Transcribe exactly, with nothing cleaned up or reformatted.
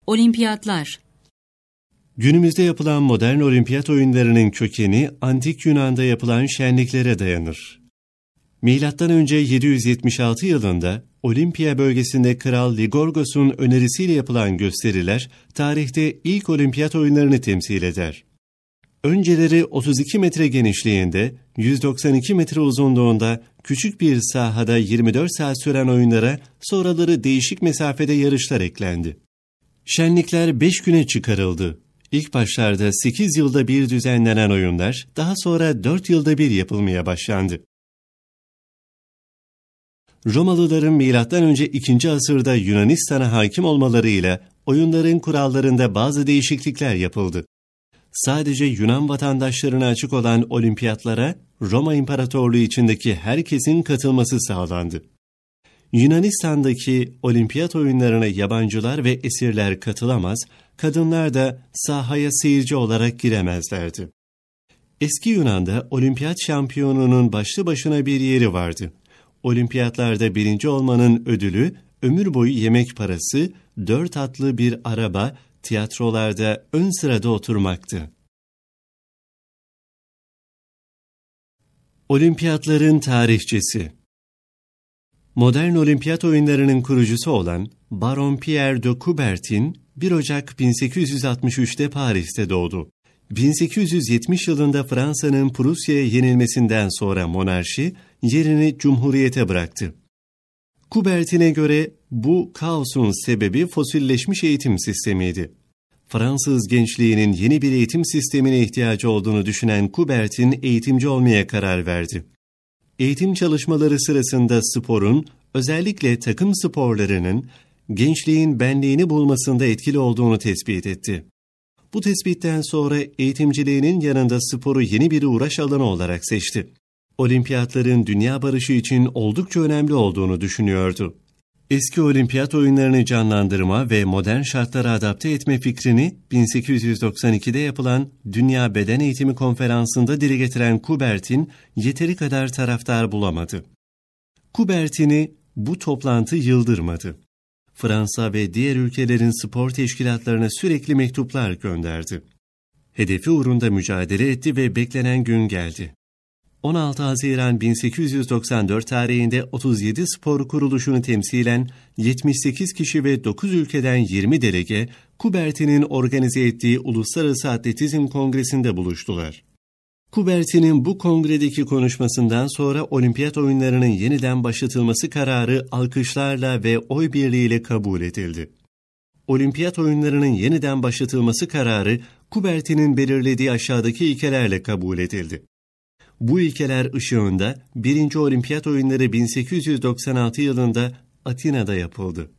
Olimpiyatlar. Günümüzde yapılan modern olimpiyat oyunlarının kökeni antik Yunan'da yapılan şenliklere dayanır. Milattan önce yedi yüz yetmiş altı yılında Olimpiya bölgesinde Kral Ligorgos'un önerisiyle yapılan gösteriler tarihte ilk olimpiyat oyunlarını temsil eder. Önceleri otuz iki metre genişliğinde, yüz doksan iki metre uzunluğunda küçük bir sahada yirmi dört saat süren oyunlara sonraları değişik mesafede yarışlar eklendi. Şenlikler beş güne çıkarıldı. İlk başlarda sekiz yılda bir düzenlenen oyunlar daha sonra dört yılda bir yapılmaya başlandı. Romalıların milattan önce ikinci asırda Yunanistan'a hakim olmalarıyla oyunların kurallarında bazı değişiklikler yapıldı. Sadece Yunan vatandaşlarına açık olan olimpiyatlara Roma İmparatorluğu içindeki herkesin katılması sağlandı. Yunanistan'daki olimpiyat oyunlarına yabancılar ve esirler katılamaz, kadınlar da sahaya seyirci olarak giremezlerdi. Eski Yunan'da olimpiyat şampiyonunun başlı başına bir yeri vardı. Olimpiyatlarda birinci olmanın ödülü, ömür boyu yemek parası, dört atlı bir araba, tiyatrolarda ön sırada oturmaktı. Olimpiyatların tarihçesi. Modern olimpiyat oyunlarının kurucusu olan Baron Pierre de Coubertin bir Ocak bin sekiz yüz altmış üçte Paris'te doğdu. bin sekiz yüz yetmiş yılında Fransa'nın Prusya'ya yenilmesinden sonra monarşi yerini cumhuriyete bıraktı. Coubertin'e göre bu kaosun sebebi fosilleşmiş eğitim sistemiydi. Fransız gençliğinin yeni bir eğitim sistemine ihtiyacı olduğunu düşünen Coubertin eğitimci olmaya karar verdi. Eğitim çalışmaları sırasında sporun, özellikle takım sporlarının, gençliğin benliğini bulmasında etkili olduğunu tespit etti. Bu tespitten sonra eğitimciliğinin yanında sporu yeni bir uğraş alanı olarak seçti. Olimpiyatların dünya barışı için oldukça önemli olduğunu düşünüyordu. Eski olimpiyat oyunlarını canlandırma ve modern şartlara adapte etme fikrini bin sekiz yüz doksan ikide yapılan Dünya Beden Eğitimi Konferansı'nda dile getiren Coubertin yeteri kadar taraftar bulamadı. Coubertin'i bu toplantı yıldırmadı. Fransa ve diğer ülkelerin spor teşkilatlarına sürekli mektuplar gönderdi. Hedefi uğrunda mücadele etti ve beklenen gün geldi. on altı Haziran bin sekiz yüz doksan dört tarihinde otuz yedi spor kuruluşunu temsilen yetmiş sekiz kişi ve dokuz ülkeden yirmi delege Coubertin'in organize ettiği Uluslararası Atletizm Kongresi'nde buluştular. Coubertin'in bu kongredeki konuşmasından sonra olimpiyat oyunlarının yeniden başlatılması kararı alkışlarla ve oy birliğiyle kabul edildi. Olimpiyat oyunlarının yeniden başlatılması kararı Coubertin'in belirlediği aşağıdaki ilkelerle kabul edildi. Bu ilkeler ışığında birinci Olimpiyat oyunları bin sekiz yüz doksan altı yılında Atina'da yapıldı.